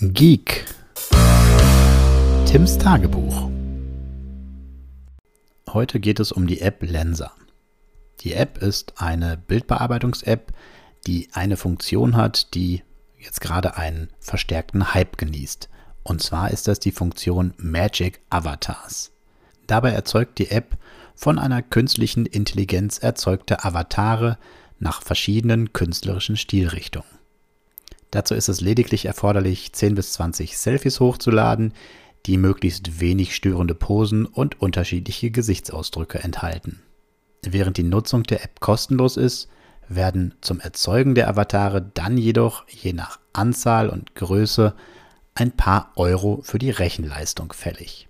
Geek. Tims Tagebuch. Heute geht es um die App Lensa. Die App ist eine Bildbearbeitungs-App, die eine Funktion hat, die jetzt gerade einen verstärkten Hype genießt. Und zwar ist das die Funktion Magic Avatars. Dabei erzeugt die App von einer künstlichen Intelligenz erzeugte Avatare nach verschiedenen künstlerischen Stilrichtungen. Dazu ist es lediglich erforderlich, 10 bis 20 Selfies hochzuladen, die möglichst wenig störende Posen und unterschiedliche Gesichtsausdrücke enthalten. Während die Nutzung der App kostenlos ist, werden zum Erzeugen der Avatare dann jedoch je nach Anzahl und Größe ein paar Euro für die Rechenleistung fällig.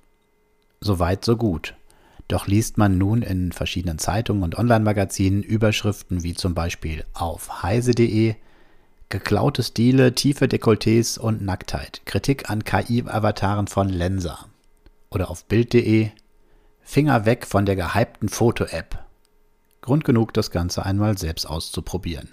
Soweit so gut. Doch liest man nun in verschiedenen Zeitungen und Online-Magazinen Überschriften wie zum Beispiel auf heise.de: geklaute Stile, tiefe Dekolletés und Nacktheit. Kritik an KI-Avataren von Lensa. Oder auf bild.de: Finger weg von der gehypten Foto-App. Grund genug, das Ganze einmal selbst auszuprobieren.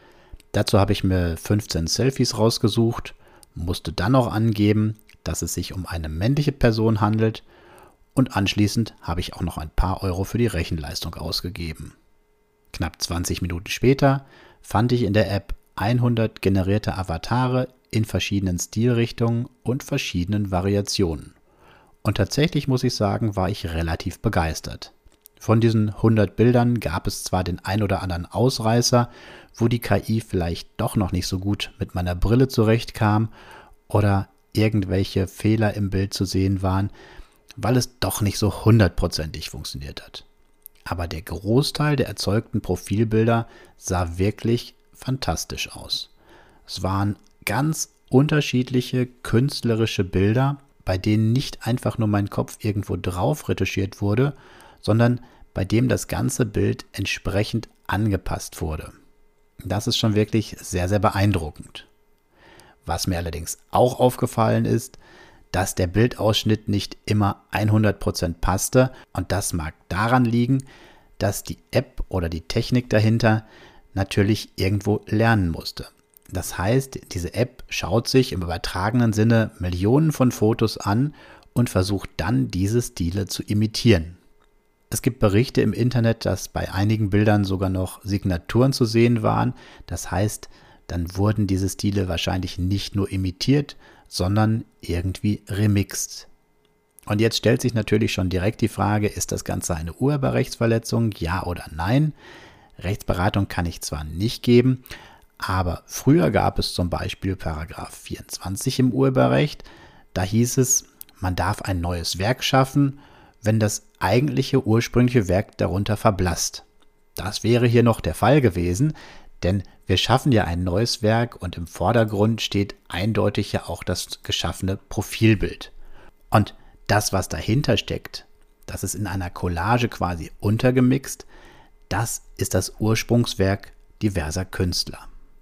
Dazu habe ich mir 15 Selfies rausgesucht, musste dann noch angeben, dass es sich um eine männliche Person handelt, und anschließend habe ich auch noch ein paar Euro für die Rechenleistung ausgegeben. Knapp 20 Minuten später fand ich in der App 100 generierte Avatare in verschiedenen Stilrichtungen und verschiedenen Variationen. Und tatsächlich muss ich sagen, war ich relativ begeistert. Von diesen 100 Bildern gab es zwar den ein oder anderen Ausreißer, wo die KI vielleicht doch noch nicht so gut mit meiner Brille zurechtkam oder irgendwelche Fehler im Bild zu sehen waren, weil es doch nicht so hundertprozentig funktioniert hat. Aber der Großteil der erzeugten Profilbilder sah wirklich fantastisch aus. Es waren ganz unterschiedliche künstlerische Bilder, bei denen nicht einfach nur mein Kopf irgendwo drauf retuschiert wurde, sondern bei dem das ganze Bild entsprechend angepasst wurde. Das ist schon wirklich sehr, sehr beeindruckend. Was mir allerdings auch aufgefallen ist, dass der Bildausschnitt nicht immer 100% passte, und das mag daran liegen, dass die App oder die Technik dahinter natürlich irgendwo lernen musste. Das heißt, diese App schaut sich im übertragenen Sinne Millionen von Fotos an und versucht dann, diese Stile zu imitieren. Es gibt Berichte im Internet, dass bei einigen Bildern sogar noch Signaturen zu sehen waren. Das heißt, dann wurden diese Stile wahrscheinlich nicht nur imitiert, sondern irgendwie remixt. Und jetzt stellt sich natürlich schon direkt die Frage, ist das Ganze eine Urheberrechtsverletzung, ja oder nein? Rechtsberatung kann ich zwar nicht geben, aber früher gab es zum Beispiel Paragraph 24 im Urheberrecht. Da hieß es, man darf ein neues Werk schaffen, wenn das eigentliche ursprüngliche Werk darunter verblasst. Das wäre hier noch der Fall gewesen, denn wir schaffen ja ein neues Werk und im Vordergrund steht eindeutig ja auch das geschaffene Profilbild. Und das, was dahinter steckt, das ist in einer Collage quasi untergemixt, das ist das Ursprungswerk diverser Künstler.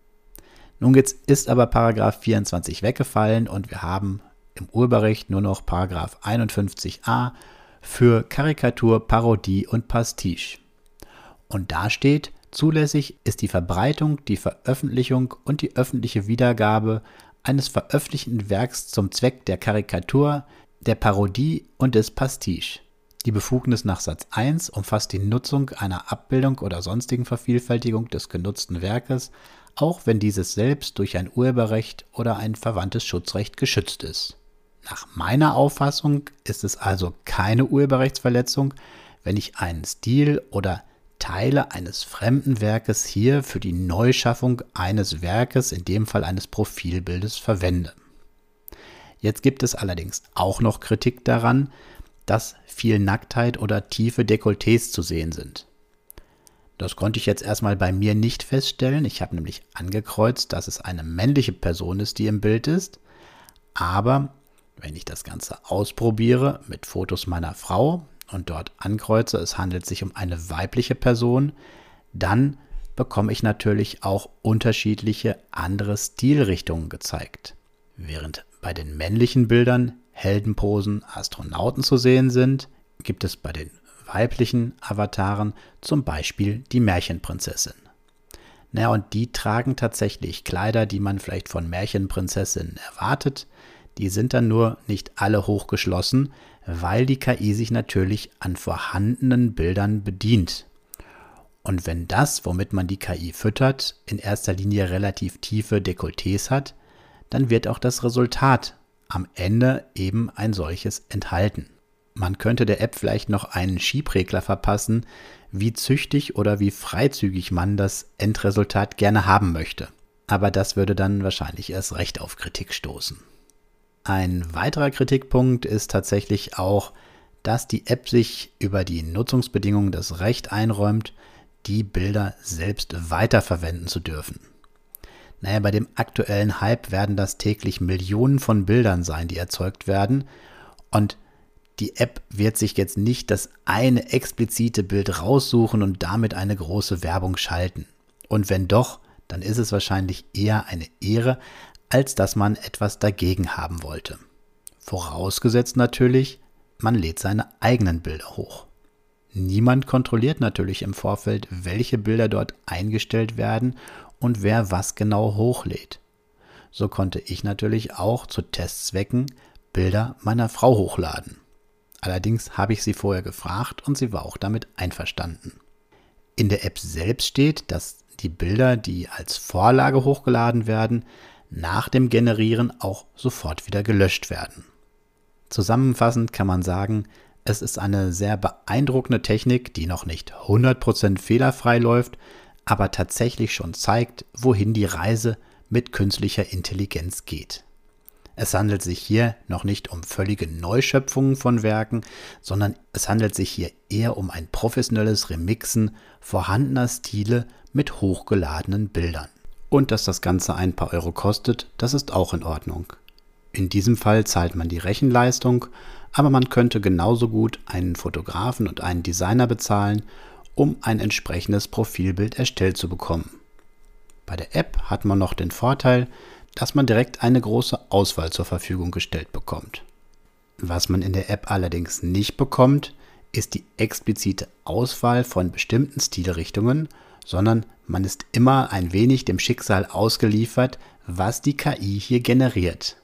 Nun jetzt ist aber Paragraph 24 weggefallen und wir haben im Urheberrecht nur noch Paragraph 51a für Karikatur, Parodie und Pastiche. Und da steht: Zulässig ist die Verbreitung, die Veröffentlichung und die öffentliche Wiedergabe eines veröffentlichten Werks zum Zweck der Karikatur, der Parodie und des Pastiche. Die Befugnis nach Satz 1 umfasst die Nutzung einer Abbildung oder sonstigen Vervielfältigung des genutzten Werkes, auch wenn dieses selbst durch ein Urheberrecht oder ein verwandtes Schutzrecht geschützt ist. Nach meiner Auffassung ist es also keine Urheberrechtsverletzung, wenn ich einen Stil oder Teile eines fremden Werkes hier für die Neuschaffung eines Werkes, in dem Fall eines Profilbildes, verwende. Jetzt gibt es allerdings auch noch Kritik daran, dass viel Nacktheit oder tiefe Dekolletés zu sehen sind. Das konnte ich jetzt erstmal bei mir nicht feststellen. Ich habe nämlich angekreuzt, dass es eine männliche Person ist, die im Bild ist. Aber wenn ich das Ganze ausprobiere mit Fotos meiner Frau und dort ankreuze, es handelt sich um eine weibliche Person, dann bekomme ich natürlich auch unterschiedliche andere Stilrichtungen gezeigt. Während bei den männlichen Bildern Heldenposen, Astronauten zu sehen sind, gibt es bei den weiblichen Avataren zum Beispiel die Märchenprinzessin. Und die tragen tatsächlich Kleider, die man vielleicht von Märchenprinzessinnen erwartet. Die sind dann nur nicht alle hochgeschlossen, weil die KI sich natürlich an vorhandenen Bildern bedient. Und wenn das, womit man die KI füttert, in erster Linie relativ tiefe Dekolletés hat, dann wird auch das Resultat am Ende eben ein solches enthalten. Man könnte der App vielleicht noch einen Schiebregler verpassen, wie züchtig oder wie freizügig man das Endresultat gerne haben möchte. Aber das würde dann wahrscheinlich erst recht auf Kritik stoßen. Ein weiterer Kritikpunkt ist tatsächlich auch, dass die App sich über die Nutzungsbedingungen das Recht einräumt, die Bilder selbst weiterverwenden zu dürfen. Naja, bei dem aktuellen Hype werden das täglich Millionen von Bildern sein, die erzeugt werden. Und die App wird sich jetzt nicht das eine explizite Bild raussuchen und damit eine große Werbung schalten. Und wenn doch, dann ist es wahrscheinlich eher eine Ehre, als dass man etwas dagegen haben wollte. Vorausgesetzt natürlich, man lädt seine eigenen Bilder hoch. Niemand kontrolliert natürlich im Vorfeld, welche Bilder dort eingestellt werden und wer was genau hochlädt. So konnte ich natürlich auch zu Testzwecken Bilder meiner Frau hochladen. Allerdings habe ich sie vorher gefragt und sie war auch damit einverstanden. In der App selbst steht, dass die Bilder, die als Vorlage hochgeladen werden, nach dem Generieren auch sofort wieder gelöscht werden. Zusammenfassend kann man sagen, es ist eine sehr beeindruckende Technik, die noch nicht 100% fehlerfrei läuft, aber tatsächlich schon zeigt, wohin die Reise mit künstlicher Intelligenz geht. Es handelt sich hier noch nicht um völlige Neuschöpfungen von Werken, sondern es handelt sich hier eher um ein professionelles Remixen vorhandener Stile mit hochgeladenen Bildern. Und dass das Ganze ein paar Euro kostet, das ist auch in Ordnung. In diesem Fall zahlt man die Rechenleistung, aber man könnte genauso gut einen Fotografen und einen Designer bezahlen, um ein entsprechendes Profilbild erstellt zu bekommen. Bei der App hat man noch den Vorteil, dass man direkt eine große Auswahl zur Verfügung gestellt bekommt. Was man in der App allerdings nicht bekommt, ist die explizite Auswahl von bestimmten Stilrichtungen, sondern man ist immer ein wenig dem Schicksal ausgeliefert, was die KI hier generiert.